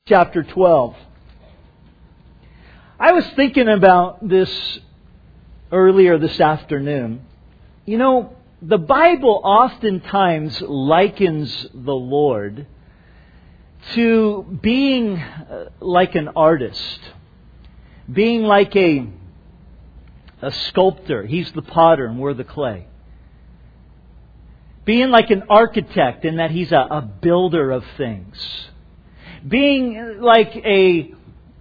chapter 12. I was thinking about this earlier this afternoon. You know, the Bible oftentimes likens the Lord to being like an artist, being like a sculptor. He's the potter and we're the clay. Being like an architect in that He's a builder of things. Being like a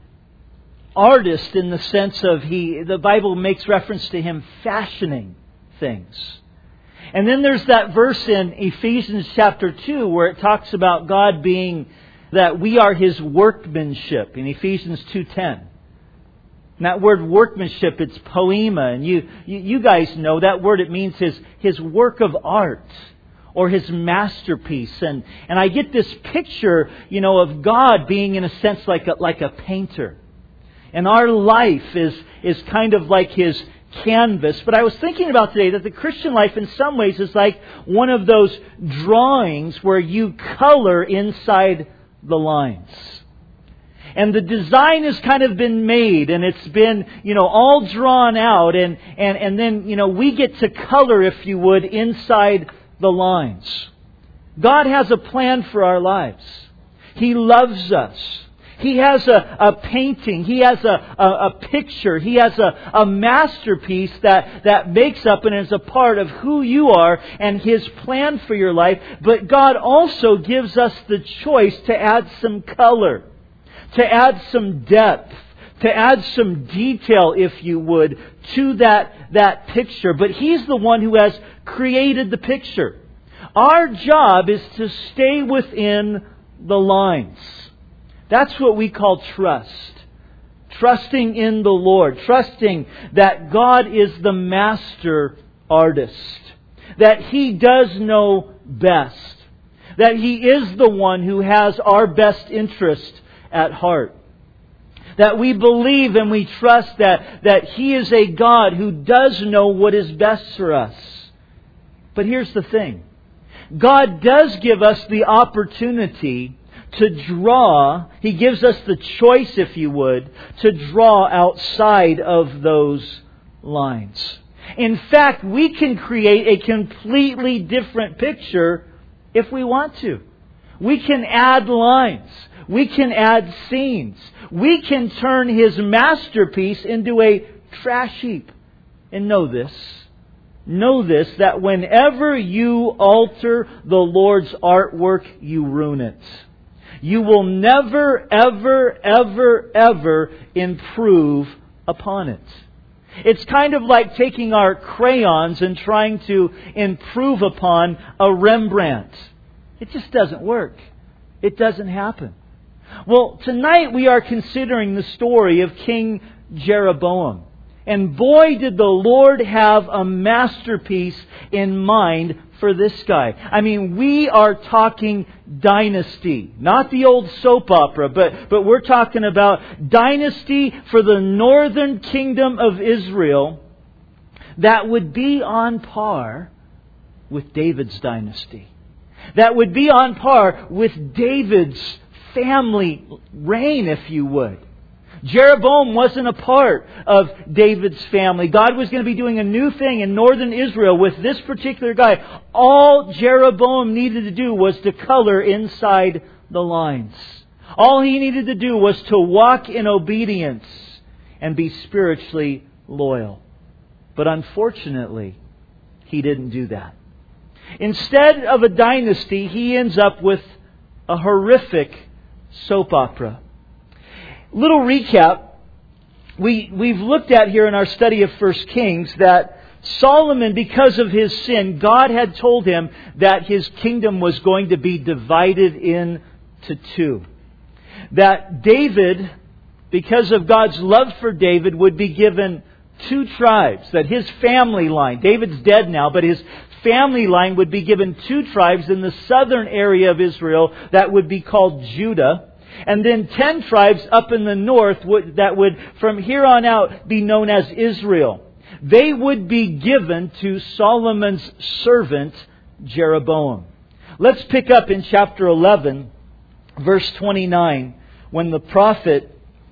artist in the sense of the Bible makes reference to Him fashioning things. And then there's that verse in Ephesians chapter 2 where it talks about God being that we are His workmanship in Ephesians 2:10. And that word workmanship, it's poema. And you guys know that word. It means His work of art or His masterpiece. And I get this picture, of God being in a sense like a painter. And our life is kind of like His canvas. But I was thinking about today that the Christian life in some ways is like one of those drawings where you color inside the lines. And the design has kind of been made and it's been, all drawn out and then, we get to color, if you would, inside the lines. God has a plan for our lives. He loves us. He has a painting. He has a picture. He has a masterpiece that makes up and is a part of who you are and His plan for your life. But God also gives us the choice to add some color, to add some depth, to add some detail, if you would, to that picture. But He's the one who has created the picture. Our job is to stay within the lines. That's what we call trust. Trusting in the Lord. Trusting that God is the master artist. That He does know best. That He is the one who has our best interest at heart. That we believe and we trust that He is a God who does know what is best for us. But here's the thing. God does give us the opportunity to draw. He gives us the choice, if you would, to draw outside of those lines. In fact, we can create a completely different picture if we want to. We can add lines. We can add scenes. We can turn His masterpiece into a trash heap. And know this, that whenever you alter the Lord's artwork, you ruin it. You will never, ever, ever, ever improve upon it. It's kind of like taking our crayons and trying to improve upon a Rembrandt. It just doesn't work. It doesn't happen. Well, tonight we are considering the story of King Jeroboam. And boy, did the Lord have a masterpiece in mind for this guy. I mean, we are talking dynasty. Not the old soap opera, but we're talking about dynasty for the northern kingdom of Israel that would be on par with David's dynasty. That would be on par with David's family reign, if you would. Jeroboam wasn't a part of David's family. God was going to be doing a new thing in northern Israel with this particular guy. All Jeroboam needed to do was to color inside the lines. All he needed to do was to walk in obedience and be spiritually loyal. But unfortunately, he didn't do that. Instead of a dynasty, he ends up with a horrific soap opera. Little recap. We've looked at here in our study of 1 Kings that Solomon, because of his sin, God had told him that his kingdom was going to be divided into two. That David, because of God's love for David, would be given two tribes. That his family line, David's dead now, but his family line would be given two tribes in the southern area of Israel that would be called Judah. And then 10 tribes up in the north that would, from here on out, be known as Israel. They would be given to Solomon's servant, Jeroboam. Let's pick up in chapter 11, verse 29, when the prophet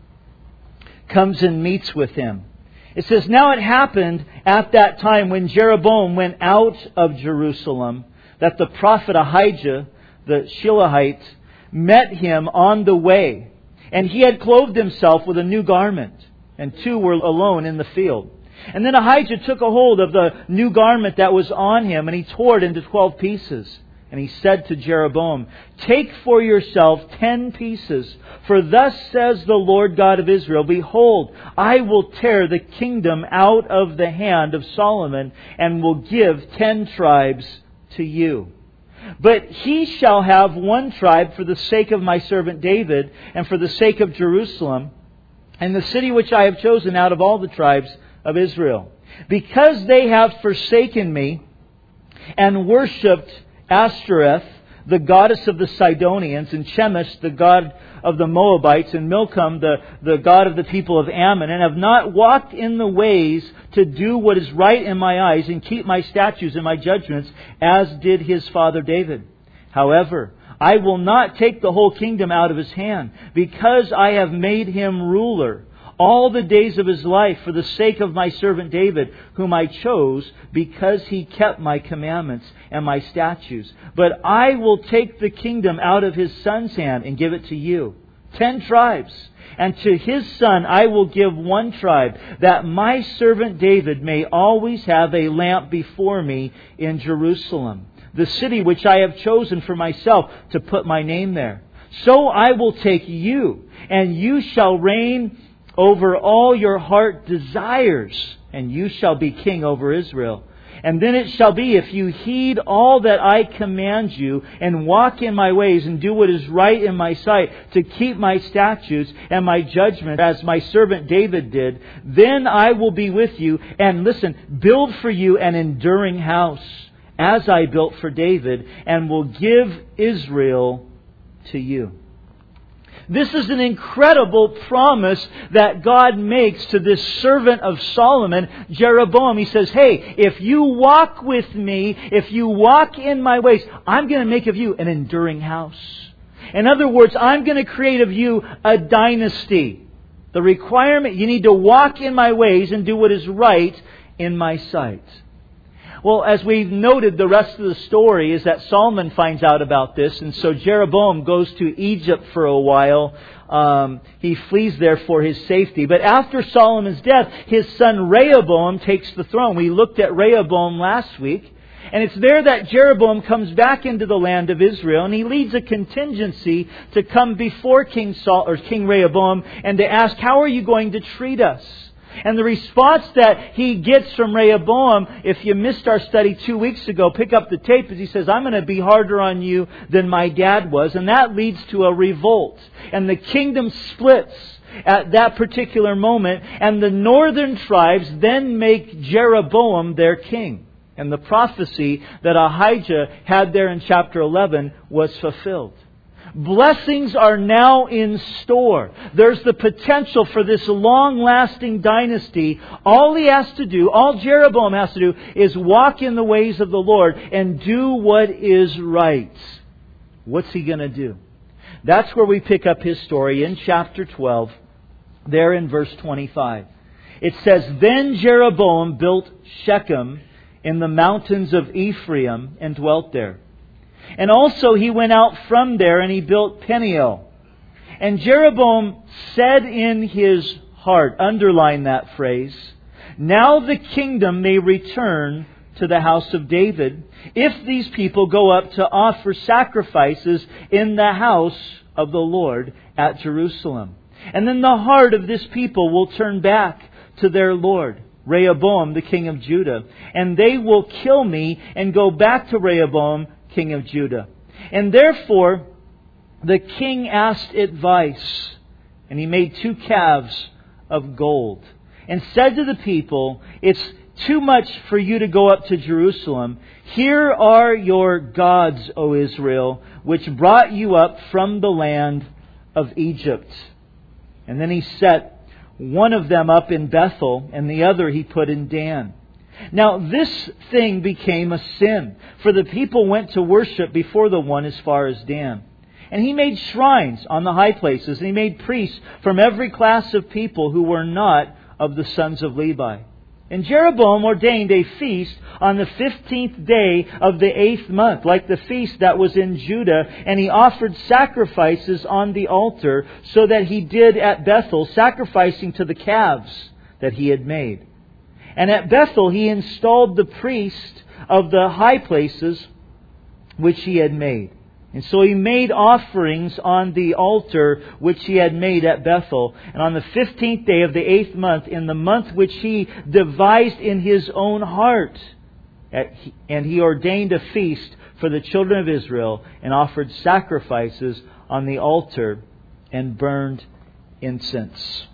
comes and meets with him. It says, "Now it happened at that time when Jeroboam went out of Jerusalem, that the prophet Ahijah, the Shilahite, met him on the way. And he had clothed himself with a new garment, and two were alone in the field. And then Ahijah took a hold of the new garment that was on him, and he tore it into 12 pieces. And he said to Jeroboam, 'Take for yourself 10 pieces, for thus says the Lord God of Israel, Behold, I will tear the kingdom out of the hand of Solomon, and will give 10 tribes to you. But he shall have 1 tribe for the sake of my servant David, and for the sake of Jerusalem, and the city which I have chosen out of all the tribes of Israel. Because they have forsaken me, and worshipped Ashtoreth, the goddess of the Sidonians, and Chemosh, the god of the Moabites, and Milcom, the god of the people of Ammon, and have not walked in the ways to do what is right in my eyes, and keep my statutes and my judgments, as did his father David. However, I will not take the whole kingdom out of his hand, because I have made him ruler all the days of his life for the sake of my servant David, whom I chose, because he kept my commandments and my statutes. But I will take the kingdom out of his son's hand and give it to you, 10 tribes. And to his son I will give 1 tribe, that my servant David may always have a lamp before me in Jerusalem, the city which I have chosen for myself to put my name there. So I will take you, and you shall reign over all your heart desires, and you shall be king over Israel. And then it shall be, if you heed all that I command you, and walk in my ways, and do what is right in my sight, to keep my statutes and my judgment, as my servant David did, then I will be with you, and listen, build for you an enduring house, as I built for David, and will give Israel to you." This is an incredible promise that God makes to this servant of Solomon, Jeroboam. He says, hey, if you walk with me, if you walk in my ways, I'm going to make of you an enduring house. In other words, I'm going to create of you a dynasty. The requirement, you need to walk in my ways and do what is right in my sight. Well, as we've noted, the rest of the story is that Solomon finds out about this, and so Jeroboam goes to Egypt for a while. He flees there for his safety. But after Solomon's death, his son Rehoboam takes the throne. We looked at Rehoboam last week, and it's there that Jeroboam comes back into the land of Israel, and he leads a contingency to come before King Rehoboam and to ask, how are you going to treat us? And the response that he gets from Rehoboam, if you missed our study 2 weeks ago, pick up the tape, as he says, I'm going to be harder on you than my dad was. And that leads to a revolt. And the kingdom splits at that particular moment. And the northern tribes then make Jeroboam their king. And the prophecy that Ahijah had there in chapter 11 was fulfilled. Blessings are now in store. There's the potential for this long-lasting dynasty. All he has to do, all Jeroboam has to do, is walk in the ways of the Lord and do what is right. What's he going to do? That's where we pick up his story in chapter 12, there in verse 25. It says, Then Jeroboam built Shechem in the mountains of Ephraim and dwelt there. And also he went out from there and he built Peniel. And Jeroboam said in his heart, underline that phrase, Now the kingdom may return to the house of David, if these people go up to offer sacrifices in the house of the Lord at Jerusalem. And then the heart of this people will turn back to their Lord, Rehoboam, the king of Judah. And they will kill me and go back to Rehoboam, king of Judah. And therefore, the king asked advice, and he made 2 calves of gold, and said to the people, It's too much for you to go up to Jerusalem. Here are your gods, O Israel, which brought you up from the land of Egypt. And then he set one of them up in Bethel, and the other he put in Dan. Now this thing became a sin, for the people went to worship before the one as far as Dan. And he made shrines on the high places, and he made priests from every class of people who were not of the sons of Levi. And Jeroboam ordained a feast on the 15th day of the 8th month, like the feast that was in Judah, and he offered sacrifices on the altar, so that he did at Bethel, sacrificing to the calves that he had made. And at Bethel he installed the priest of the high places which he had made. And so he made offerings on the altar which he had made at Bethel. And on the 15th day of the 8th month, in the month which he devised in his own heart, and he ordained a feast for the children of Israel, and offered sacrifices on the altar, and burned incense.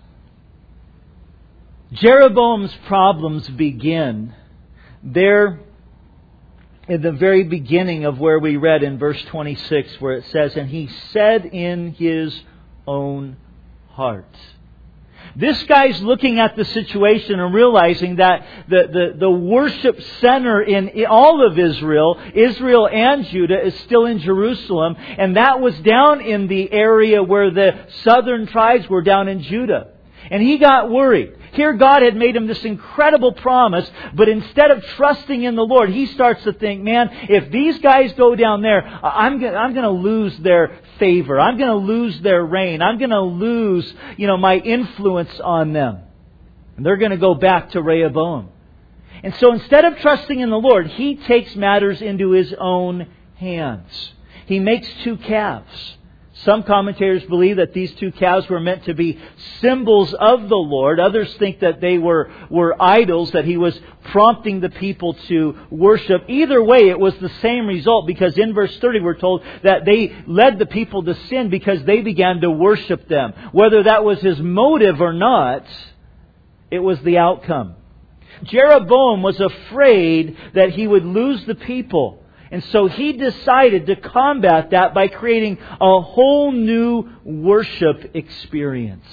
Jeroboam's problems begin there in the very beginning of where we read in verse 26, where it says, "And he said in his own heart." This guy's looking at the situation and realizing that the worship center in all of Israel and Judah, is still in Jerusalem. And that was down in the area where the southern tribes were, down in Judah. And he got worried. Here God had made him this incredible promise, but instead of trusting in the Lord, he starts to think, man, if these guys go down there, I'm going to lose their favor. I'm going to lose their reign. I'm going to lose, my influence on them. And they're going to go back to Rehoboam. And so instead of trusting in the Lord, he takes matters into his own hands. He makes 2 calves. Some commentators believe that these 2 calves were meant to be symbols of the Lord. Others think that they were idols that he was prompting the people to worship. Either way, it was the same result, because in verse 30 we're told that they led the people to sin because they began to worship them. Whether that was his motive or not, it was the outcome. Jeroboam was afraid that he would lose the people. And so he decided to combat that by creating a whole new worship experience.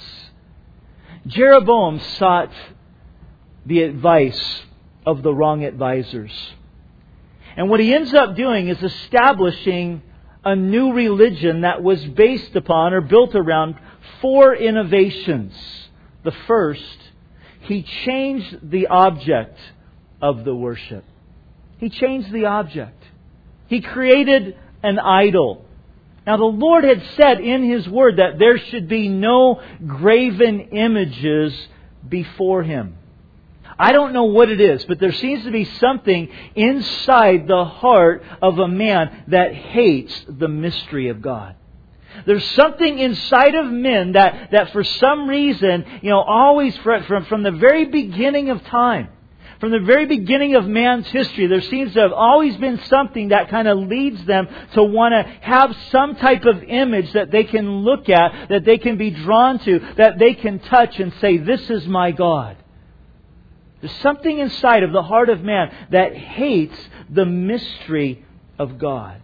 Jeroboam sought the advice of the wrong advisors. And what he ends up doing is establishing a new religion that was based upon or built around 4 innovations. The first, he changed the object of the worship. He changed the object. He created an idol. Now the Lord had said in His Word that there should be no graven images before Him. I don't know what it is, but there seems to be something inside the heart of a man that hates the mystery of God. There's something inside of men that for some reason, always from the very beginning of time, from the very beginning of man's history, there seems to have always been something that kind of leads them to want to have some type of image that they can look at, that they can be drawn to, that they can touch and say, this is my God. There's something inside of the heart of man that hates the mystery of God.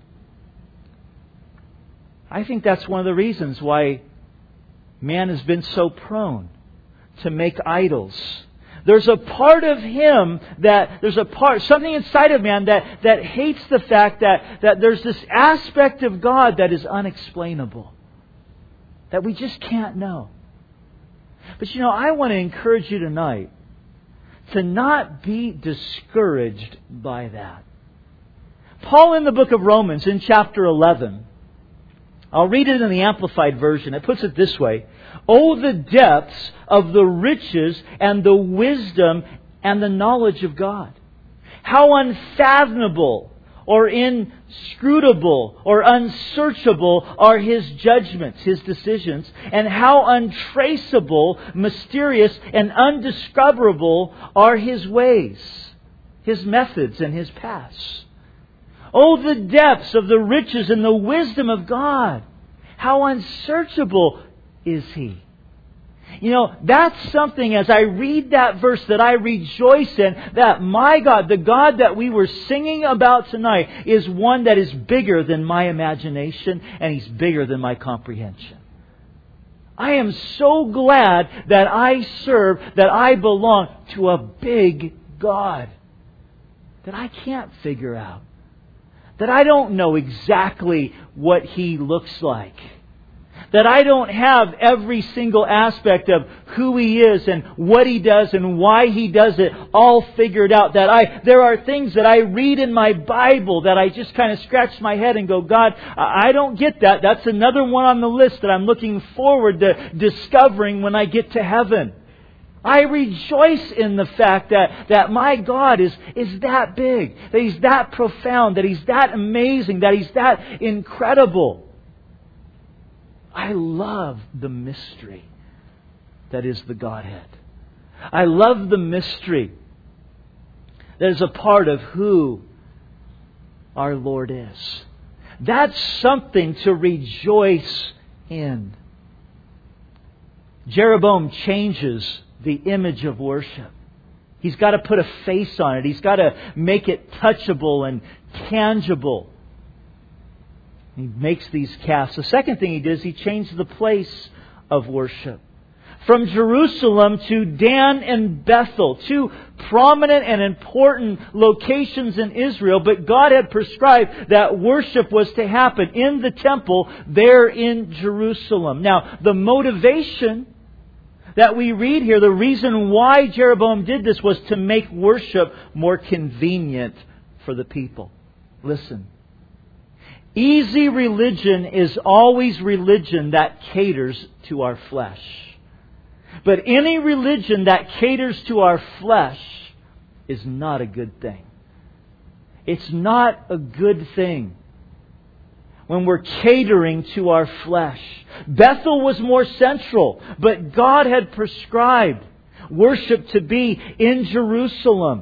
I think that's one of the reasons why man has been so prone to make idols. There's a part of him something inside of man that hates the fact that there's this aspect of God that is unexplainable, that we just can't know. But I want to encourage you tonight to not be discouraged by that. Paul in the book of Romans in chapter 11, I'll read it in the Amplified Version. It puts it this way. Oh, the depths of the riches and the wisdom and the knowledge of God. How unfathomable or inscrutable or unsearchable are His judgments, His decisions, and how untraceable, mysterious, and undiscoverable are His ways, His methods, and His paths. Oh, the depths of the riches and the wisdom of God. How unsearchable is He. That's something, as I read that verse, that I rejoice in, that my God, the God that we were singing about tonight, is one that is bigger than my imagination, and He's bigger than my comprehension. I am so glad that I serve, that I belong to a big God that I can't figure out, that I don't know exactly what He looks like. That I don't have every single aspect of who He is and what He does and why He does it all figured out. That there are things that I read in my Bible that I just kind of scratch my head and go, God, I don't get that. That's another one on the list that I'm looking forward to discovering when I get to heaven. I rejoice in the fact that my God is that big, that He's that profound, that He's that amazing, that He's that incredible. I love the mystery that is the Godhead. I love the mystery that is a part of who our Lord is. That's something to rejoice in. Jeroboam changes the image of worship. He's got to put a face on it. He's got to make it touchable and tangible. He makes these calves. The second thing he does, he changed the place of worship. From Jerusalem to Dan and Bethel, two prominent and important locations in Israel, but God had prescribed that worship was to happen in the temple there in Jerusalem. Now, the motivation that we read here, the reason why Jeroboam did this was to make worship more convenient for the people. Listen. Easy religion is always religion that caters to our flesh. But any religion that caters to our flesh is not a good thing. It's not a good thing when we're catering to our flesh. Bethel was more central, but God had prescribed worship to be in Jerusalem.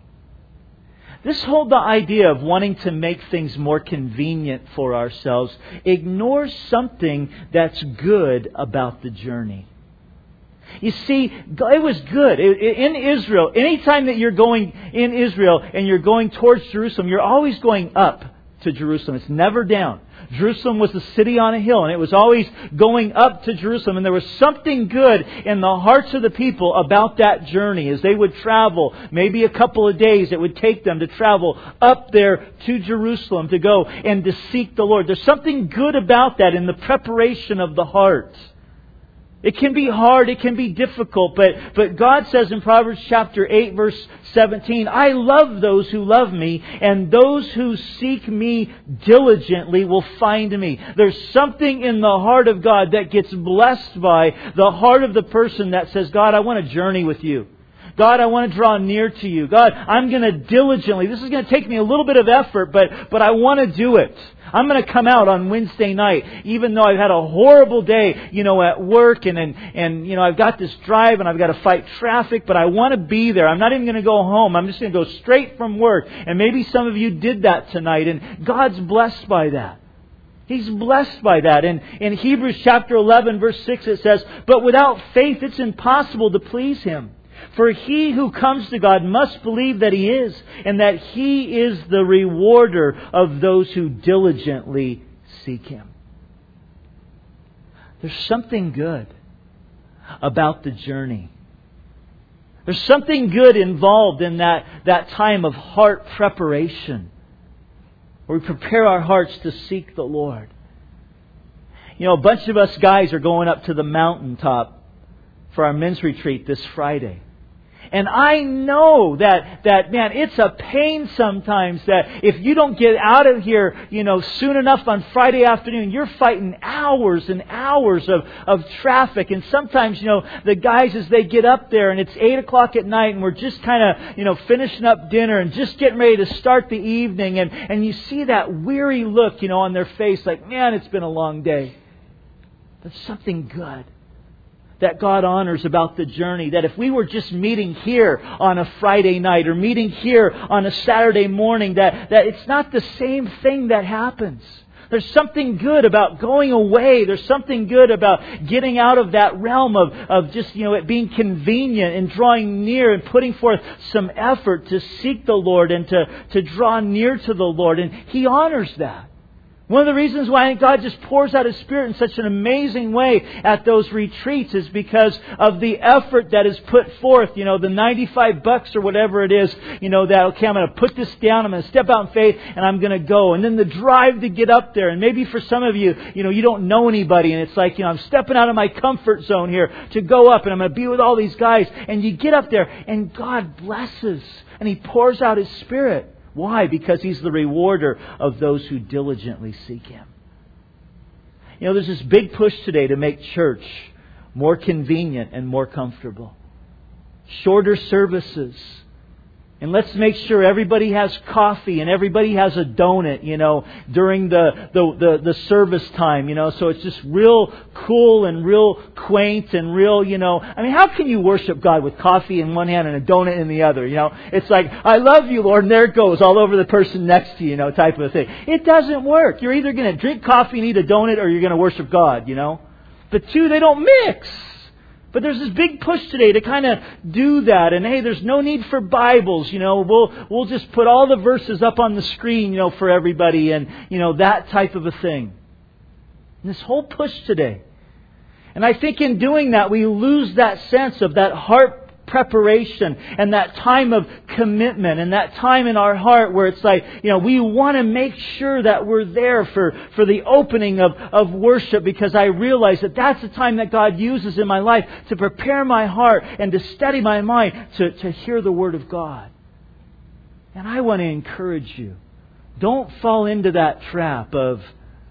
This whole idea of wanting to make things more convenient for ourselves ignores something that's good about the journey. You see, it was good. In Israel, anytime that you're going in Israel and you're going towards Jerusalem, you're always going up to Jerusalem. It's never down. Jerusalem was the city on a hill, and it was always going up to Jerusalem. And there was something good in the hearts of the people about that journey. As they would travel, maybe a couple of days it would take them to travel up there to Jerusalem to go and to seek the Lord. There's something good about that in the preparation of the heart. It can be hard, it can be difficult, but God says in Proverbs chapter 8 verse 17, I love those who love me, and those who seek me diligently will find me. There's something in the heart of God that gets blessed by the heart of the person that says, God, I want to journey with you. God, I want to draw near to you. God, I'm going to diligently, this is going to take me a little bit of effort, but I want to do it. I'm going to come out on Wednesday night, even though I've had a horrible day, at work and I've got this drive and I've got to fight traffic, but I want to be there. I'm not even going to go home. I'm just going to go straight from work. And maybe some of you did that tonight, and God's blessed by that. He's blessed by that. And in Hebrews chapter 11 verse 6 it says, but without faith it's impossible to please Him. For he who comes to God must believe that He is, and that He is the rewarder of those who diligently seek Him. There's something good about the journey. There's something good involved in that time of heart preparation, where we prepare our hearts to seek the Lord. A bunch of us guys are going up to the mountaintop for our men's retreat this Friday. And I know that man, it's a pain sometimes that if you don't get out of here, soon enough on Friday afternoon, you're fighting hours and hours of traffic. And sometimes, the guys, as they get up there and it's 8 o'clock at night and we're just kind of, finishing up dinner and just getting ready to start the evening. And you see that weary look, on their face like, man, it's been a long day. There's something good that God honors about the journey. That if we were just meeting here on a Friday night or meeting here on a Saturday morning, that it's not the same thing that happens. There's something good about going away. There's something good about getting out of that realm of just, it being convenient and drawing near and putting forth some effort to seek the Lord and to draw near to the Lord. And He honors that One of the reasons why I think God just pours out His Spirit in such an amazing way at those retreats is because of the effort that is put forth. The $95 or whatever it is, that, okay, I'm going to put this down, I'm going to step out in faith, and I'm going to go. And then the drive to get up there. And maybe for some of you, you don't know anybody, and it's like, I'm stepping out of my comfort zone here to go up, and I'm going to be with all these guys. And you get up there, and God blesses, and He pours out His Spirit. Why? Because He's the rewarder of those who diligently seek Him. There's this big push today to make church more convenient and more comfortable. Shorter services. And let's make sure everybody has coffee and everybody has a donut, during the service time, So it's just real cool and real quaint and real, how can you worship God with coffee in one hand and a donut in the other, It's like, I love you, Lord, and there it goes all over the person next to you, type of thing. It doesn't work. You're either going to drink coffee and eat a donut or you're going to worship God, The two, they don't mix. But there's this big push today to kind of do that. And hey, there's no need for Bibles. We'll just put all the verses up on the screen, for everybody, and that type of a thing. And this whole push today. And I think in doing that, we lose that sense of that heart preparation and that time of commitment and that time in our heart where it's like, we want to make sure that we're there for the opening of worship, because I realize that that's the time that God uses in my life to prepare my heart and to steady my mind to hear the Word of God. And I want to encourage you, don't fall into that trap of,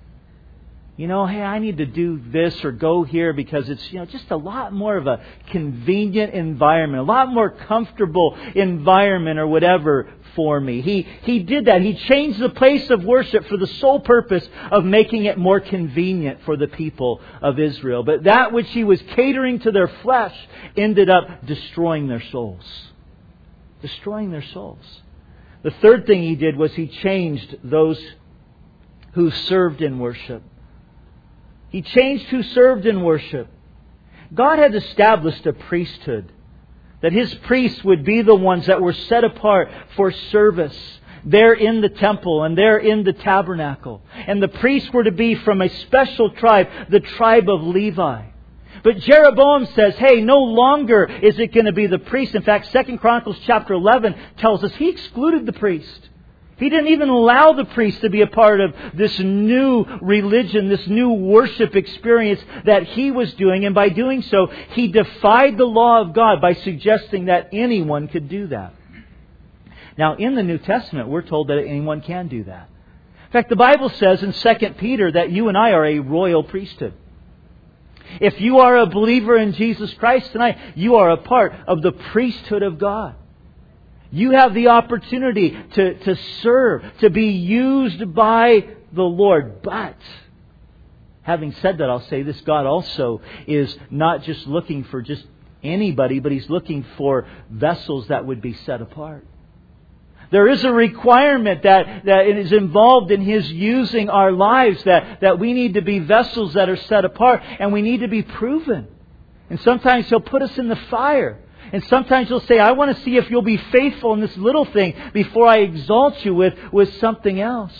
hey, I need to do this or go here because it's, just a lot more of a convenient environment, a lot more comfortable environment or whatever for me. He did that. He changed the place of worship for the sole purpose of making it more convenient for the people of Israel. But that which He was catering to their flesh ended up destroying their souls. Destroying their souls. The third thing He did was He changed those who served in worship. He changed who served in worship. God had established a priesthood. That His priests would be the ones that were set apart for service there in the temple and there in the tabernacle. And the priests were to be from a special tribe, the tribe of Levi. But Jeroboam says, hey, no longer is it going to be the priest. In fact, 2 Chronicles chapter 11 tells us he excluded the priest. He didn't even allow the priest to be a part of this new religion, this new worship experience that he was doing. And by doing so, he defied the law of God by suggesting that anyone could do that. Now, in the New Testament, we're told that anyone can do that. In fact, the Bible says in 2 Peter that you and I are a royal priesthood. If you are a believer in Jesus Christ tonight, you are a part of the priesthood of God. You have the opportunity to serve, to be used by the Lord. But, having said that, I'll say this, God also is not just looking for just anybody, but He's looking for vessels that would be set apart. There is a requirement that is involved in His using our lives, that we need to be vessels that are set apart, and we need to be proven. And sometimes He'll put us in the fire. And sometimes He'll say, I want to see if you'll be faithful in this little thing before I exalt you with something else.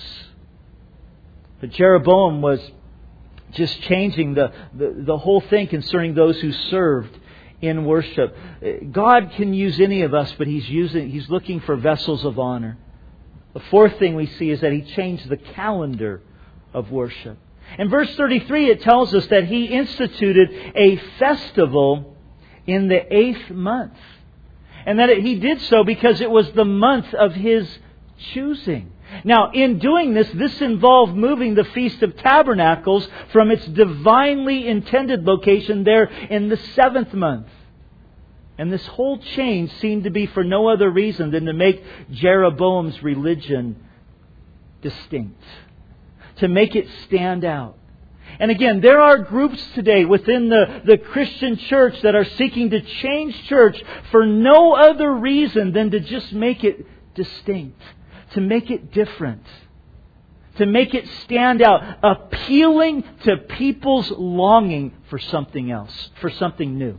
But Jeroboam was just changing the whole thing concerning those who served in worship. God can use any of us, but He's looking for vessels of honor. The fourth thing we see is that He changed the calendar of worship. In verse 33 it tells us that He instituted a festival in the 8th month. And that He did so because it was the month of His choosing. Now, in doing this, this involved moving the Feast of Tabernacles from its divinely intended location there in the 7th month. And this whole change seemed to be for no other reason than to make Jeroboam's religion distinct. To make it stand out. And again, there are groups today within the Christian church that are seeking to change church for no other reason than to just make it distinct. To make it different. To make it stand out. Appealing to people's longing for something else. For something new.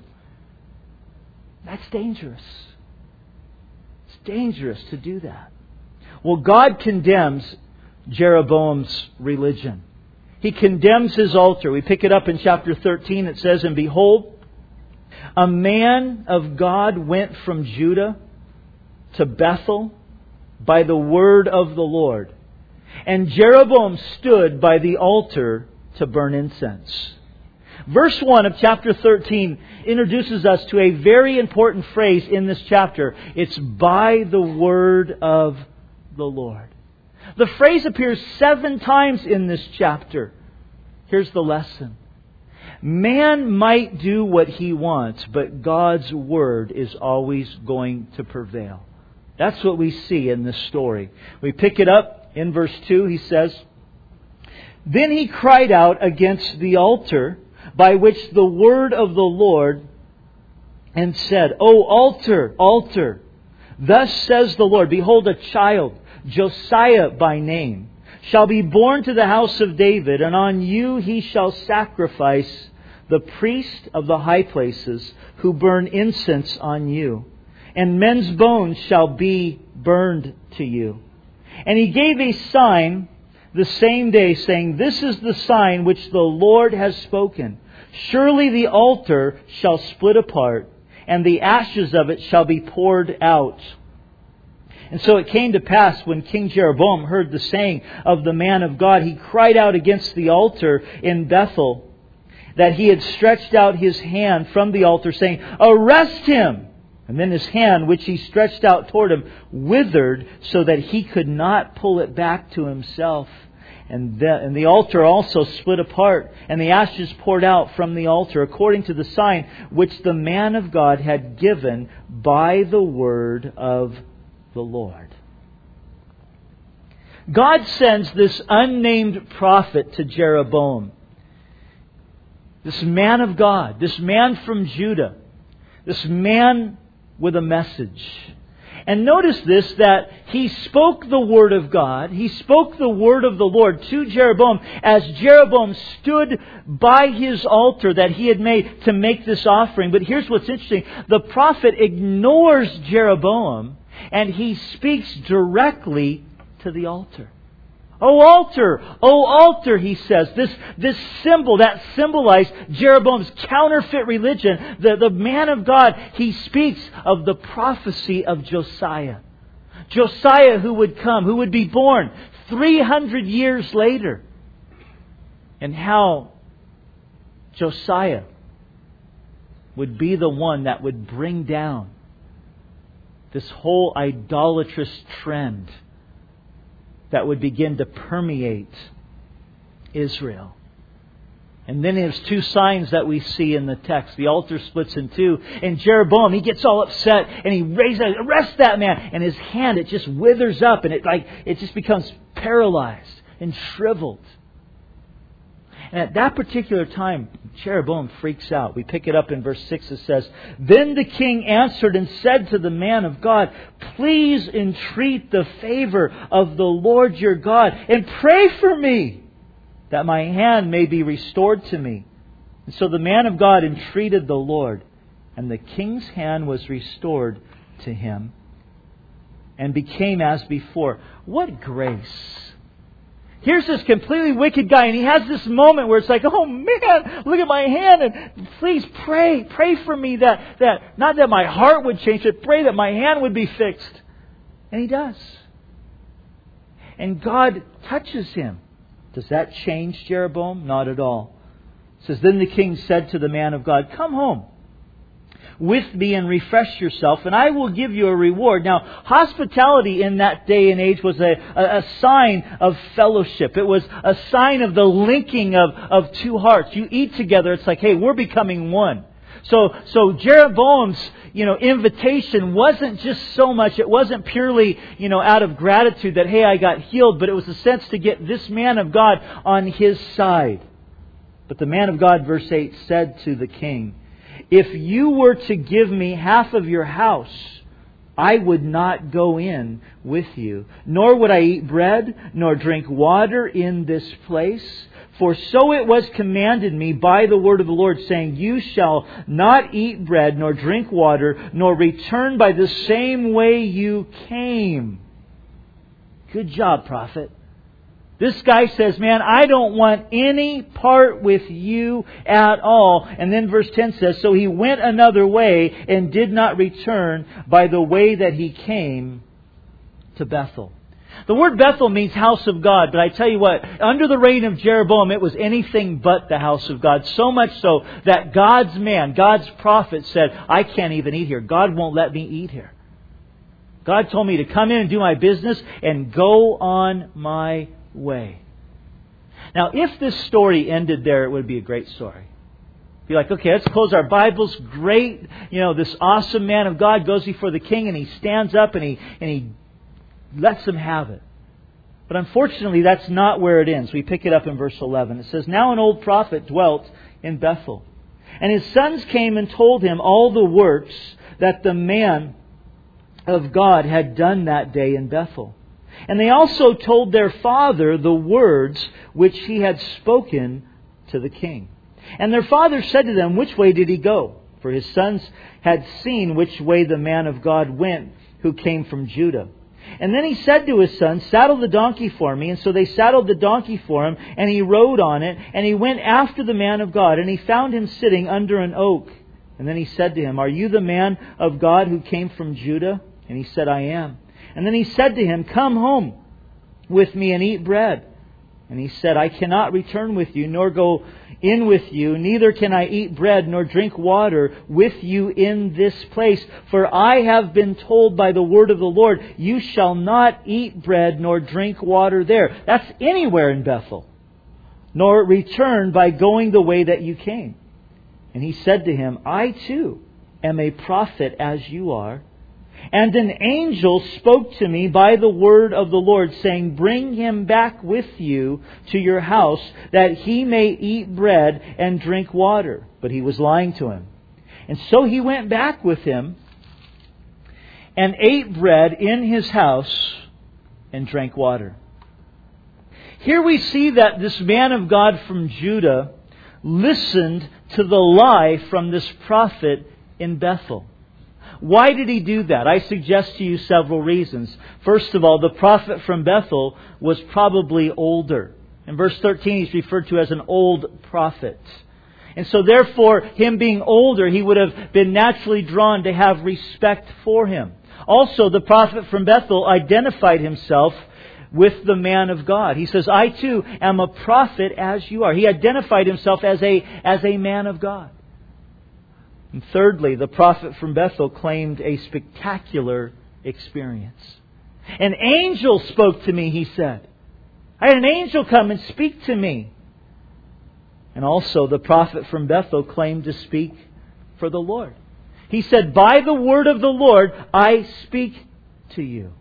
That's dangerous. It's dangerous to do that. Well, God condemns Jeroboam's religion. He condemns his altar. We pick it up in chapter 13. It says, "And behold, a man of God went from Judah to Bethel by the word of the Lord. And Jeroboam stood by the altar to burn incense." Verse 1 of chapter 13 introduces us to a very important phrase in this chapter. It's "by the word of the Lord." The phrase appears 7 times in this chapter. Here's the lesson. Man might do what he wants, but God's word is always going to prevail. That's what we see in this story. We pick it up in verse 2. He says, "Then he cried out against the altar by which the word of the Lord, and said, O altar, altar, thus says the Lord, behold, a child, Josiah by name, shall be born to the house of David, and on you he shall sacrifice the priest of the high places who burn incense on you. And men's bones shall be burned to you." And he gave a sign the same day, saying, "This is the sign which the Lord has spoken. Surely the altar shall split apart, and the ashes of it shall be poured out." And so it came to pass, when King Jeroboam heard the saying of the man of God, he cried out against the altar in Bethel, that he had stretched out his hand from the altar, saying, "Arrest him!" And then his hand, which he stretched out toward him, withered, so that he could not pull it back to himself. And the altar also split apart, and the ashes poured out from the altar, according to the sign which the man of God had given by the word of the Lord. God sends this unnamed prophet to Jeroboam. This man of God, this man from Judah, this man with a message. And notice this, that he spoke the word of God. He spoke the word of the Lord to Jeroboam as Jeroboam stood by his altar that he had made to make this offering. But here's what's interesting. The prophet ignores Jeroboam and he speaks directly to the altar. O altar, he says. This symbol that symbolized Jeroboam's counterfeit religion. The man of God, he speaks of the prophecy of Josiah. Josiah who would come, who would be born 300 years later. And how Josiah would be the one that would bring down this whole idolatrous trend that would begin to permeate Israel. And then there's 2 signs that we see in the text. The altar splits in 2. And Jeroboam, he gets all upset and he raises, "Arrest that man!" And his hand, it just withers up and it just becomes paralyzed and shriveled. And at that particular time, Jeroboam freaks out. We pick it up in verse 6. It says, "Then the king answered and said to the man of God, Please entreat the favor of the Lord your God, and pray for me, that my hand may be restored to me." And so the man of God entreated the Lord, and the king's hand was restored to him, and became as before. What grace! Here's this completely wicked guy, and he has this moment where it's like, "Oh man, look at my hand, and please pray for me that not that my heart would change, but pray that my hand would be fixed." And he does. And God touches him. Does that change Jeroboam? Not at all. It says, "Then the king said to the man of God, Come home with me and refresh yourself, and I will give you a reward." Now, hospitality in that day and age was a sign of fellowship. It was a sign of the linking of 2 hearts. You eat together, it's like, hey, we're becoming one. So Jeroboam's, invitation wasn't just so much, it wasn't purely, out of gratitude that, hey, I got healed, but it was a sense to get this man of God on his side. But the man of God, verse 8, said to the king, "If you were to give me half of your house, I would not go in with you, nor would I eat bread, nor drink water in this place. For so it was commanded me by the word of the Lord, saying, You shall not eat bread, nor drink water, nor return by the same way you came." Good job, prophet. This guy says, man, I don't want any part with you at all. And then verse 10 says, so he went another way and did not return by the way that he came to Bethel. The word Bethel means house of God, but I tell you what, under the reign of Jeroboam, it was anything but the house of God. So much so that God's man, God's prophet said, I can't even eat here. God won't let me eat here. God told me to come in and do my business and go on my way. Now, if this story ended there, it would be a great story. Be like, okay, let's close our Bibles. Great, this awesome man of God goes before the king and he stands up and he lets them have it. But unfortunately, that's not where it ends. We pick it up in verse 11. It says, now an old prophet dwelt in Bethel, and his sons came and told him all the works that the man of God had done that day in Bethel. And they also told their father the words which he had spoken to the king. And their father said to them, which way did he go? For his sons had seen which way the man of God went who came from Judah. And then he said to his son, saddle the donkey for me. And so they saddled the donkey for him, and he rode on it, and he went after the man of God, and he found him sitting under an oak. And then he said to him, are you the man of God who came from Judah? And he said, I am. And then he said to him, come home with me and eat bread. And he said, I cannot return with you, nor go in with you, neither can I eat bread nor drink water with you in this place. For I have been told by the word of the Lord, you shall not eat bread nor drink water there. That's anywhere in Bethel. Nor return by going the way that you came. And he said to him, I too am a prophet as you are. And an angel spoke to me by the word of the Lord, saying, bring him back with you to your house, that he may eat bread and drink water. But he was lying to him. And so he went back with him and ate bread in his house and drank water. Here we see that this man of God from Judah listened to the lie from this prophet in Bethel. Why did he do that? I suggest to you several reasons. First of all, the prophet from Bethel was probably older. In verse 13, he's referred to as an old prophet. And so therefore, him being older, he would have been naturally drawn to have respect for him. Also, the prophet from Bethel identified himself with the man of God. He says, I too am a prophet as you are. He identified himself as a man of God. And thirdly, the prophet from Bethel claimed a spectacular experience. An angel spoke to me, he said. I had an angel come and speak to me. And also the prophet from Bethel claimed to speak for the Lord. He said, by the word of the Lord, I speak to you.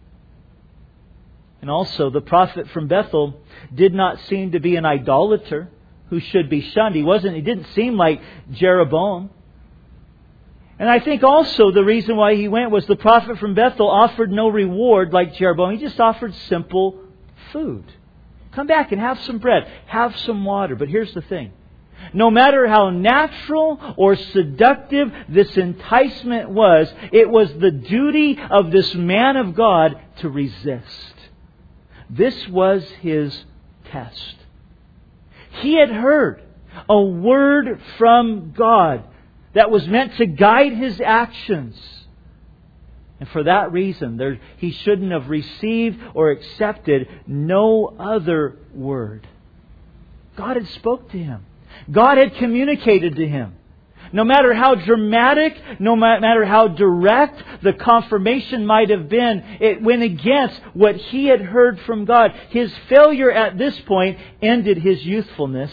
And also the prophet from Bethel did not seem to be an idolater who should be shunned. He didn't seem like Jeroboam. And I think also the reason why he went was the prophet from Bethel offered no reward like Jeroboam. He just offered simple food. Come back and have some bread. Have some water. But here's the thing. No matter how natural or seductive this enticement was, it was the duty of this man of God to resist. This was his test. He had heard a word from God that was meant to guide his actions. And for that reason, he shouldn't have received or accepted no other word. God had spoke to him. God had communicated to him. No matter how dramatic, no matter how direct the confirmation might have been, it went against what he had heard from God. His failure at this point ended his usefulness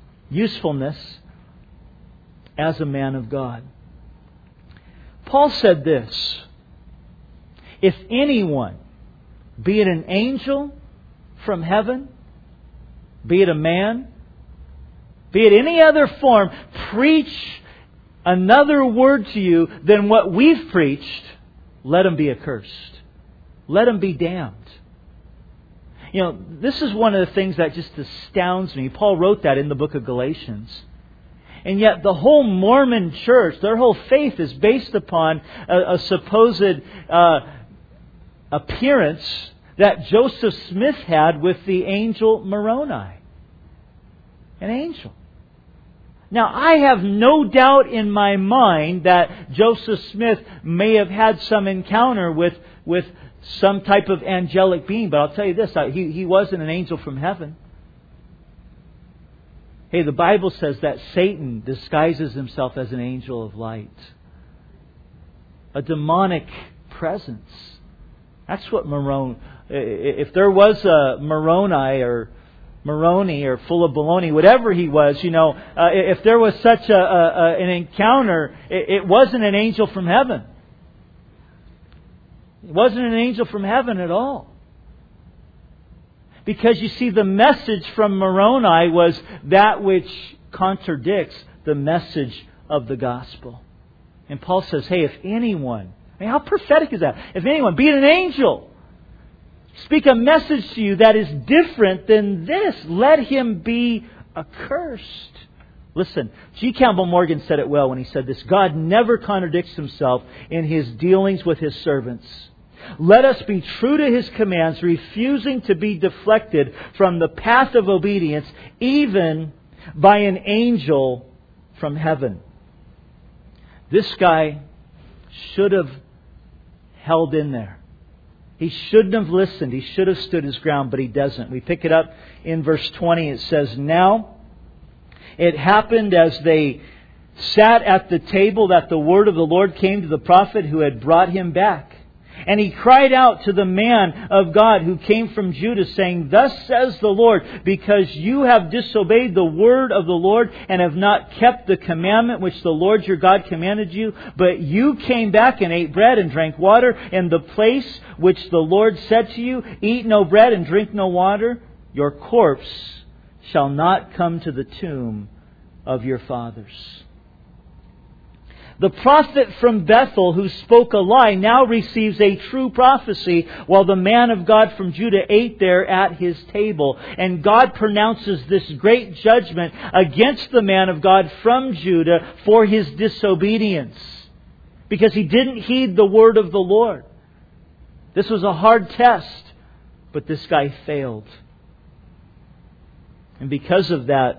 as a man of God. Paul said this, if anyone, be it an angel from heaven, be it a man, be it any other form, preach another word to you than what we've preached, let him be accursed. Let him be damned. This is one of the things that just astounds me. Paul wrote that in the book of Galatians. And yet the whole Mormon church, their whole faith is based upon a supposed appearance that Joseph Smith had with the angel Moroni. An angel. Now, I have no doubt in my mind that Joseph Smith may have had some encounter with some type of angelic being, but I'll tell you this, he wasn't an angel from heaven. Hey, the Bible says that Satan disguises himself as an angel of light. A demonic presence. That's what Moroni... If there was a Moroni or full of baloney, whatever he was, if there was such an encounter, it wasn't an angel from heaven. It wasn't an angel from heaven at all. Because you see, the message from Moroni was that which contradicts the message of the gospel. And Paul says, hey, if anyone, how prophetic is that? If anyone, be it an angel, speak a message to you that is different than this, let him be accursed. Listen, G. Campbell Morgan said it well when he said this: God never contradicts Himself in His dealings with His servants. Let us be true to His commands, refusing to be deflected from the path of obedience, even by an angel from heaven. This guy should have held in there. He shouldn't have listened. He should have stood his ground, but he doesn't. We pick it up in verse 20. It says, Now it happened as they sat at the table that the word of the Lord came to the prophet who had brought him back. And he cried out to the man of God who came from Judah, saying, Thus says the Lord, because you have disobeyed the word of the Lord and have not kept the commandment which the Lord your God commanded you, but you came back and ate bread and drank water in the place which the Lord said to you, Eat no bread and drink no water, your corpse shall not come to the tomb of your fathers. The prophet from Bethel who spoke a lie now receives a true prophecy, while the man of God from Judah ate there at his table. And God pronounces this great judgment against the man of God from Judah for his disobedience, because he didn't heed the word of the Lord. This was a hard test, but this guy failed. And because of that,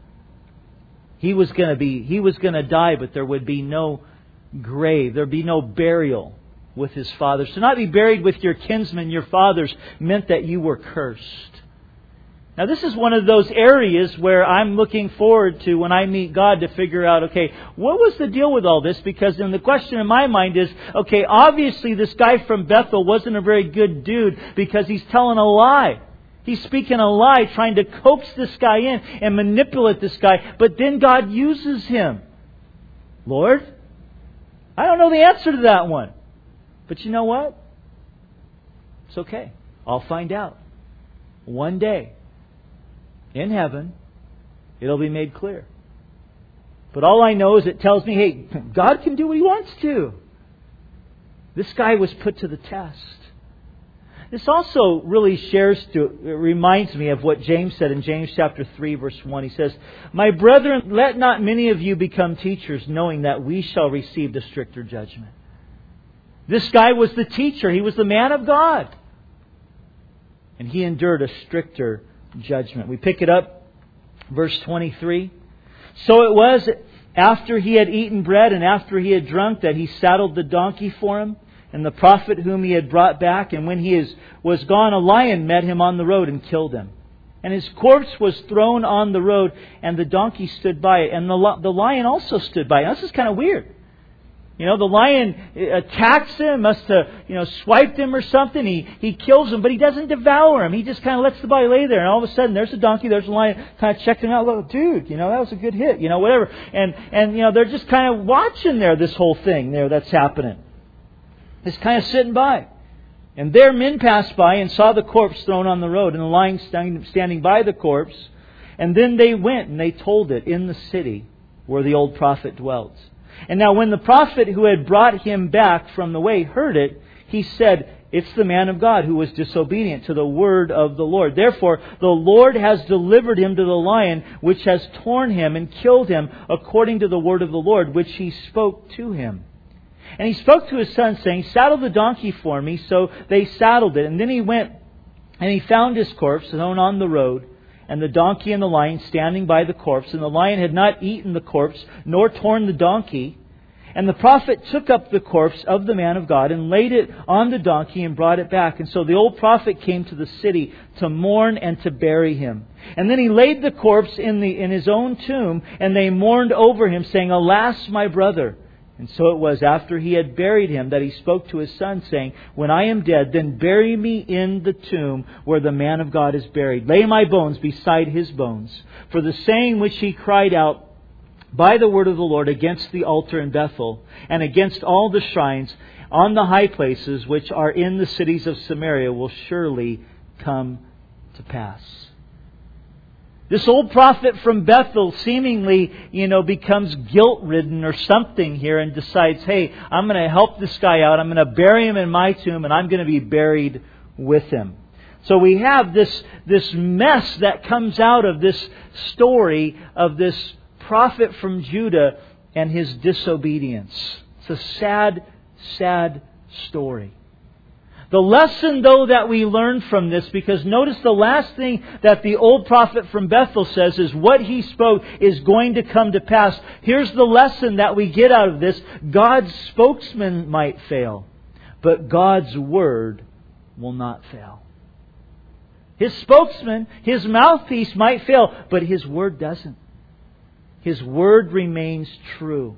he was going to die, but there would be no grave. There would be no burial with his fathers. To not be buried with your kinsmen, your fathers, meant that you were cursed. Now, this is one of those areas where I'm looking forward to when I meet God to figure out, okay, what was the deal with all this? Because then the question in my mind is, okay, obviously this guy from Bethel wasn't a very good dude because he's telling a lie. He's speaking a lie, trying to coax this guy in and manipulate this guy. But then God uses him. Lord, I don't know the answer to that one. But you know what? It's okay. I'll find out. One day, in heaven, it'll be made clear. But all I know is it tells me, hey, God can do what He wants to. This guy was put to the test. This also really reminds me of what James said in James chapter 3, verse 1. He says, My brethren, let not many of you become teachers, knowing that we shall receive the stricter judgment. This guy was the teacher. He was the man of God. And he endured a stricter judgment. We pick it up, verse 23. So it was after he had eaten bread and after he had drunk that he saddled the donkey for him and the prophet whom he had brought back. And when he was gone, a lion met him on the road and killed him. And his corpse was thrown on the road, and the donkey stood by it. And the lion also stood by it. Now, this is kind of weird. The lion attacks him, must have, swiped him or something. He kills him, but he doesn't devour him. He just kind of lets the body lay there. And all of a sudden, there's a donkey, there's a lion, kind of checks him out. Look, dude, that was a good hit, whatever. And they're just kind of watching there, this whole thing there that's happening. It's kind of sitting by. And there men passed by and saw the corpse thrown on the road and the lion standing by the corpse. And then they went and they told it in the city where the old prophet dwelt. And now when the prophet who had brought him back from the way heard it, he said, It's the man of God who was disobedient to the word of the Lord. Therefore, the Lord has delivered him to the lion, which has torn him and killed him according to the word of the Lord, which he spoke to him. And he spoke to his son, saying, Saddle the donkey for me. So they saddled it. And then he went And he found his corpse thrown on the road, and the donkey and the lion standing by the corpse. And the lion had not eaten the corpse, nor torn the donkey. And the prophet took up the corpse of the man of God and laid it on the donkey and brought it back. And so the old prophet came to the city to mourn and to bury him. And then he laid the corpse in his own tomb, and they mourned over him, saying, "Alas, my brother." And so it was after he had buried him that he spoke to his son, saying, "When I am dead, then bury me in the tomb where the man of God is buried. Lay my bones beside his bones." For the saying which he cried out by the word of the Lord against the altar in Bethel, and against all the shrines on the high places which are in the cities of Samaria, will surely come to pass. This old prophet from Bethel seemingly, becomes guilt-ridden or something here and decides, hey, I'm going to help this guy out. I'm going to bury him in my tomb, and I'm going to be buried with him. So we have this mess that comes out of this story of this prophet from Judah and his disobedience. It's a sad, sad story. The lesson, though, that we learn from this, because notice the last thing that the old prophet from Bethel says is what he spoke is going to come to pass. Here's the lesson that we get out of this. God's spokesman might fail, but God's word will not fail. His spokesman, his mouthpiece might fail, but his word doesn't. His word remains true.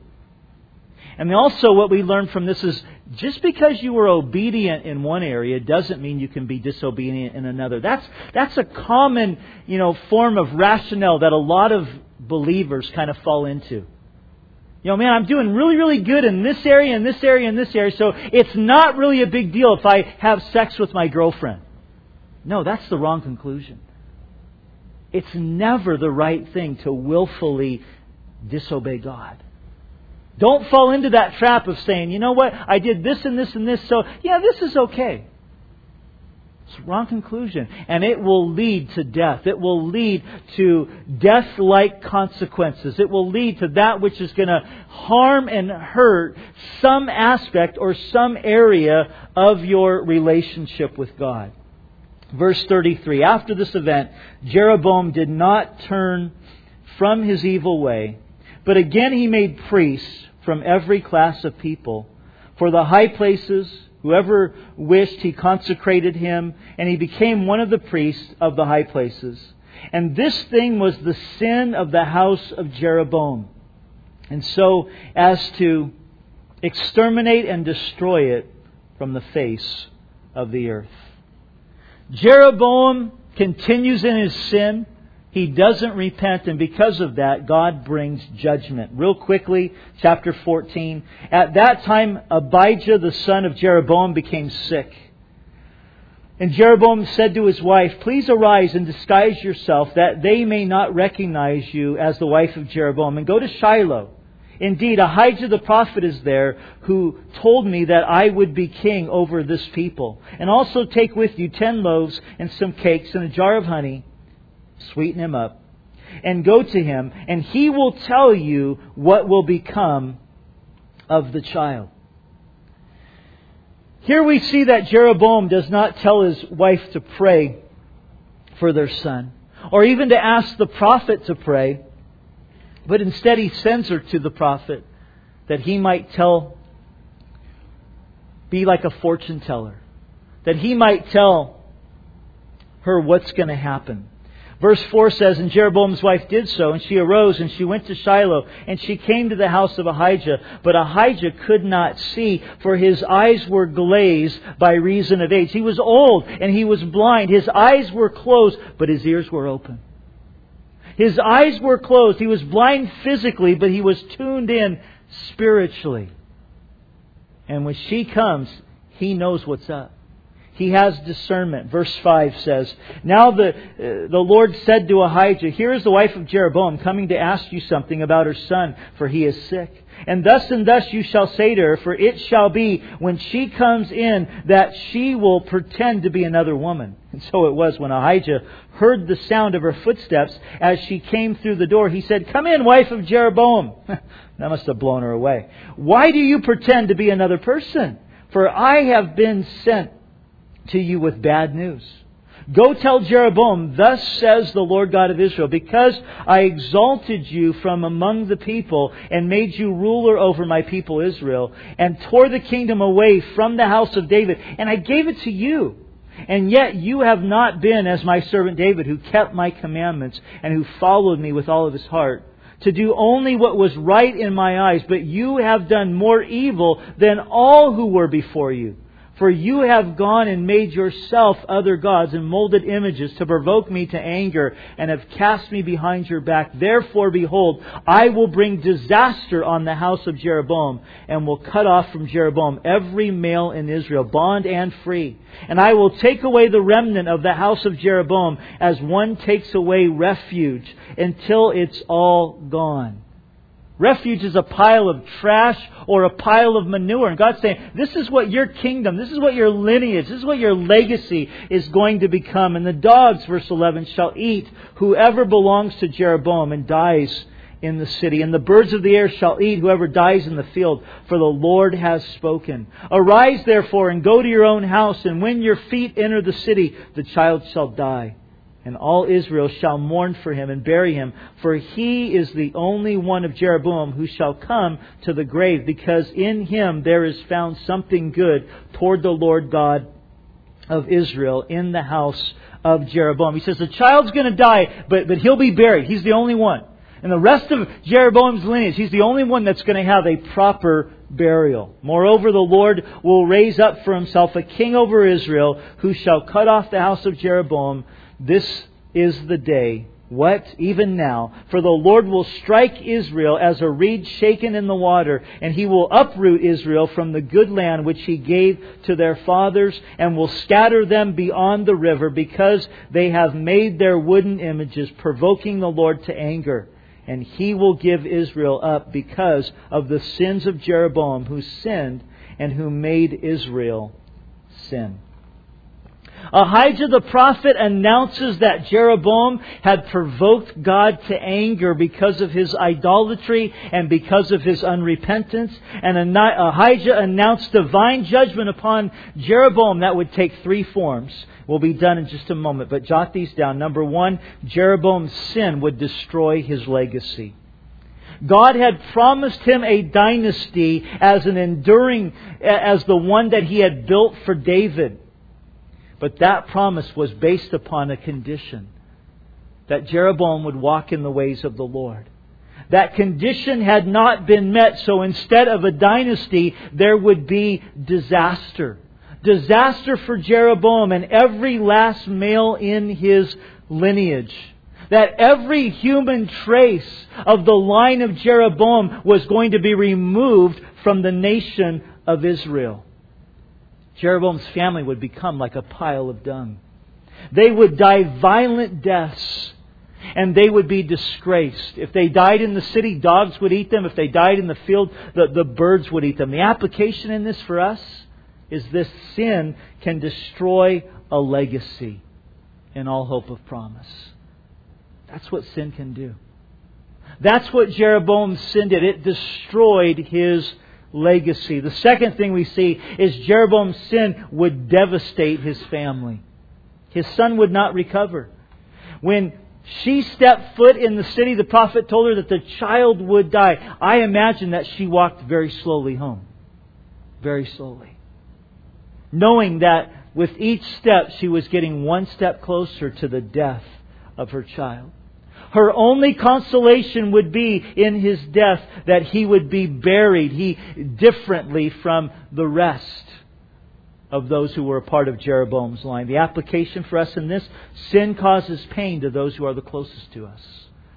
And also what we learn from this is just because you were obedient in one area doesn't mean you can be disobedient in another. That's a common, form of rationale that a lot of believers kind of fall into. Man, I'm doing really, really good in this area, and this area, and this area, so it's not really a big deal if I have sex with my girlfriend. No, that's the wrong conclusion. It's never the right thing to willfully disobey God. Don't fall into that trap of saying, you know what, I did this and this and this, so this is okay. It's the wrong conclusion. And it will lead to death. It will lead to death-like consequences. It will lead to that which is going to harm and hurt some aspect or some area of your relationship with God. Verse 33, after this event, Jeroboam did not turn from his evil way, but again he made priests from every class of people. For the high places, whoever wished, he consecrated him, and he became one of the priests of the high places. And this thing was the sin of the house of Jeroboam, and so as to exterminate and destroy it from the face of the earth. Jeroboam continues in his sin. He doesn't repent, and because of that, God brings judgment. Real quickly, chapter 14. At that time, Abijah, the son of Jeroboam, became sick. And Jeroboam said to his wife, "Please arise and disguise yourself, that they may not recognize you as the wife of Jeroboam, and go to Shiloh. Indeed, Ahijah the prophet is there, who told me that I would be king over this people. And also take with you 10 loaves and some cakes and a jar of honey. Sweeten him up. And go to him, and he will tell you what will become of the child." Here we see that Jeroboam does not tell his wife to pray for their son, or even to ask the prophet to pray. But instead he sends her to the prophet that he might be like a fortune teller. That he might tell her what's going to happen. Verse 4 says, "And Jeroboam's wife did so, and she arose and she went to Shiloh, and she came to the house of Ahijah. But Ahijah could not see, for his eyes were glazed by reason of age." He was old and he was blind. His eyes were closed, but his ears were open. His eyes were closed. He was blind physically, but he was tuned in spiritually. And when she comes, he knows what's up. He has discernment. Verse 5 says, "Now the Lord said to Ahijah, 'Here is the wife of Jeroboam coming to ask you something about her son, for he is sick. And thus you shall say to her, for it shall be when she comes in that she will pretend to be another woman.' And so it was when Ahijah heard the sound of her footsteps as she came through the door. He said, 'Come in, wife of Jeroboam.'" That must have blown her away. "Why do you pretend to be another person? For I have been sent to you with bad news." Go tell Jeroboam, thus says the Lord God of Israel, because I exalted you from among the people and made you ruler over my people Israel, and tore the kingdom away from the house of David, and I gave it to you. And yet you have not been as my servant David, who kept my commandments and who followed me with all of his heart, to do only what was right in my eyes. But you have done more evil than all who were before you. For you have gone and made yourself other gods and molded images to provoke me to anger, and have cast me behind your back. Therefore, behold, I will bring disaster on the house of Jeroboam, and will cut off from Jeroboam every male in Israel, bond and free. And I will take away the remnant of the house of Jeroboam as one takes away refuge, until it's all gone. Refuge is a pile of trash or a pile of manure. And God's saying, this is what your kingdom, this is what your lineage, this is what your legacy is going to become. And the dogs, verse 11, shall eat whoever belongs to Jeroboam and dies in the city. And the birds of the air shall eat whoever dies in the field, for the Lord has spoken. Arise therefore and go to your own house, and when your feet enter the city, the child shall die. And all Israel shall mourn for him and bury him, for he is the only one of Jeroboam who shall come to the grave, because in him there is found something good toward the Lord God of Israel in the house of Jeroboam. He says the child's going to die, but he'll be buried. He's the only one. And the rest of Jeroboam's lineage, he's the only one that's going to have a proper burial. Moreover, the Lord will raise up for himself a king over Israel, who shall cut off the house of Jeroboam. This is the day, what? Even now. For the Lord will strike Israel as a reed shaken in the water, and He will uproot Israel from the good land which He gave to their fathers, and will scatter them beyond the river, because they have made their wooden images, provoking the Lord to anger. And He will give Israel up because of the sins of Jeroboam, who sinned and who made Israel sin. Ahijah the prophet announces that Jeroboam had provoked God to anger because of his idolatry and because of his unrepentance. And Ahijah announced divine judgment upon Jeroboam that would take three forms. Will be done in just a moment, but jot these down. Number one, Jeroboam's sin would destroy his legacy. God had promised him a dynasty as the one that He had built for David. But that promise was based upon a condition: that Jeroboam would walk in the ways of the Lord. That condition had not been met, so instead of a dynasty, there would be disaster. Disaster for Jeroboam and every last male in his lineage. That every human trace of the line of Jeroboam was going to be removed from the nation of Israel. Jeroboam's family would become like a pile of dung. They would die violent deaths, and they would be disgraced. If they died in the city, dogs would eat them. If they died in the field, the birds would eat them. The application in this for us is this: sin can destroy a legacy in all hope of promise. That's what sin can do. That's what Jeroboam's sin did. It destroyed his legacy. The second thing we see is Jeroboam's sin would devastate his family. His son would not recover. When she stepped foot in the city, the prophet told her that the child would die. I imagine that she walked very slowly home. Very slowly. Knowing that with each step she was getting one step closer to the death of her child. Her only consolation would be in his death that he would be buried differently from the rest of those who were a part of Jeroboam's line. The application for us in this: sin causes pain to those who are the closest to us.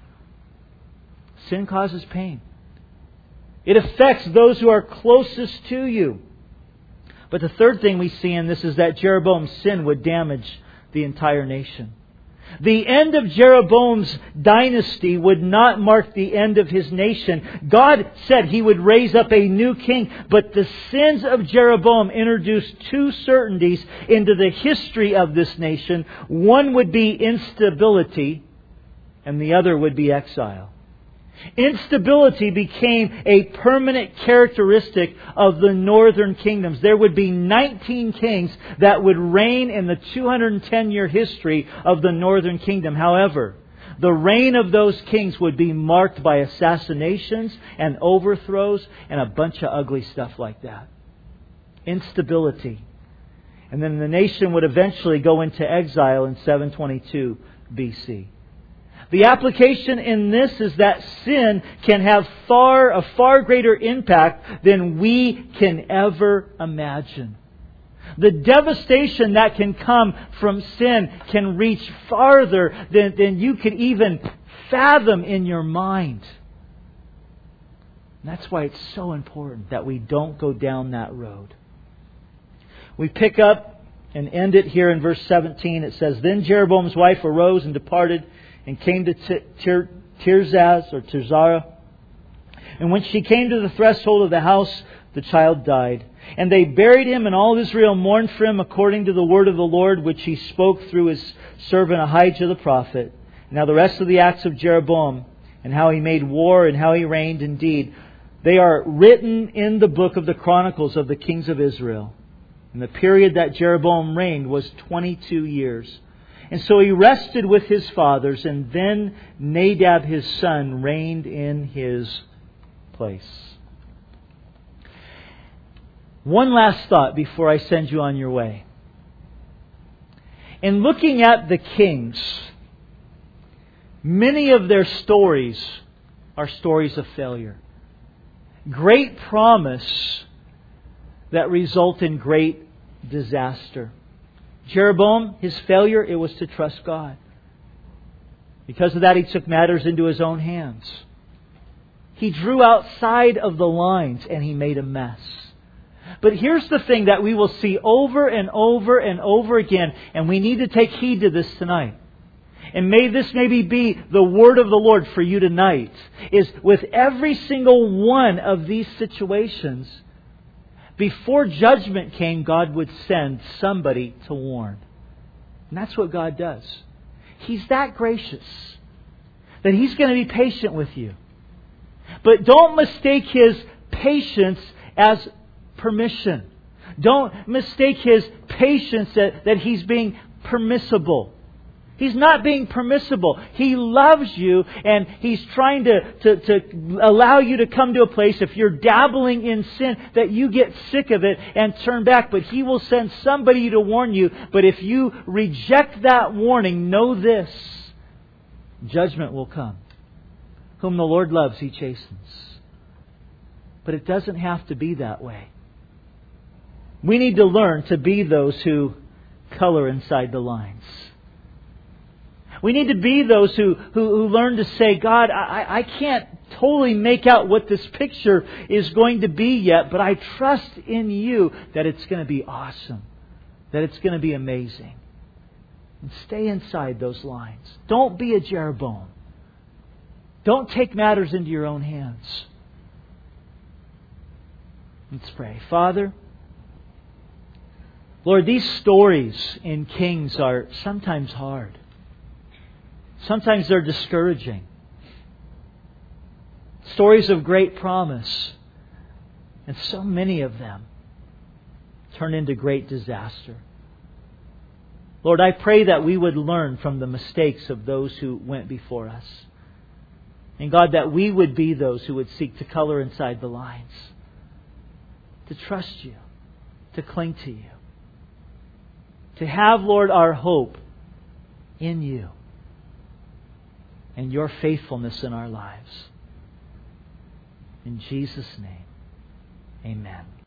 Sin causes pain. It affects those who are closest to you. But the third thing we see in this is that Jeroboam's sin would damage the entire nation. The end of Jeroboam's dynasty would not mark the end of his nation. God said He would raise up a new king, but the sins of Jeroboam introduced two certainties into the history of this nation. One would be instability, and the other would be exile. Instability became a permanent characteristic of the northern kingdoms. There would be 19 kings that would reign in the 210-year history of the northern kingdom. However, the reign of those kings would be marked by assassinations and overthrows and a bunch of ugly stuff like that. Instability. And then the nation would eventually go into exile in 722 BC. The application in this is that sin can have a far greater impact than we can ever imagine. The devastation that can come from sin can reach farther than you could even fathom in your mind. And that's why it's so important that we don't go down that road. We pick up and end it here in verse 17. It says, Then Jeroboam's wife arose and departed and came to Tirzah. And when she came to the threshold of the house, the child died. And they buried him, and all Israel mourned for him according to the word of the Lord, which He spoke through His servant Ahijah the prophet. Now the rest of the acts of Jeroboam, and how he made war, and how he reigned, indeed, they are written in the book of the Chronicles of the kings of Israel. And the period that Jeroboam reigned was 22 years. And so he rested with his fathers, and then Nadab his son reigned in his place. One last thought before I send you on your way. In looking at the kings, many of their stories are stories of failure. Great promise that result in great disaster. Jeroboam, his failure, it was to trust God. Because of that, he took matters into his own hands. He drew outside of the lines and he made a mess. But here's the thing that we will see over and over and over again, and we need to take heed to this tonight. And may this maybe be the word of the Lord for you tonight, is with every single one of these situations, before judgment came, God would send somebody to warn. And that's what God does. He's that gracious that He's going to be patient with you. But don't mistake His patience as permission. Don't mistake His patience that He's being permissible. He's not being permissible. He loves you, and He's trying to allow you to come to a place, if you're dabbling in sin, that you get sick of it and turn back. But He will send somebody to warn you. But if you reject that warning, know this: judgment will come. Whom the Lord loves, He chastens. But it doesn't have to be that way. We need to learn to be those who color inside the lines. We need to be those who learn to say, God, I can't totally make out what this picture is going to be yet, but I trust in You that it's going to be awesome, that it's going to be amazing. And stay inside those lines. Don't be a Jeroboam. Don't take matters into your own hands. Let's pray. Father, Lord, these stories in Kings are sometimes hard. Sometimes they're discouraging. Stories of great promise. And so many of them turn into great disaster. Lord, I pray that we would learn from the mistakes of those who went before us. And God, that we would be those who would seek to color inside the lines. To trust You. To cling to You. To have, Lord, our hope in You. And Your faithfulness in our lives. In Jesus' name, amen.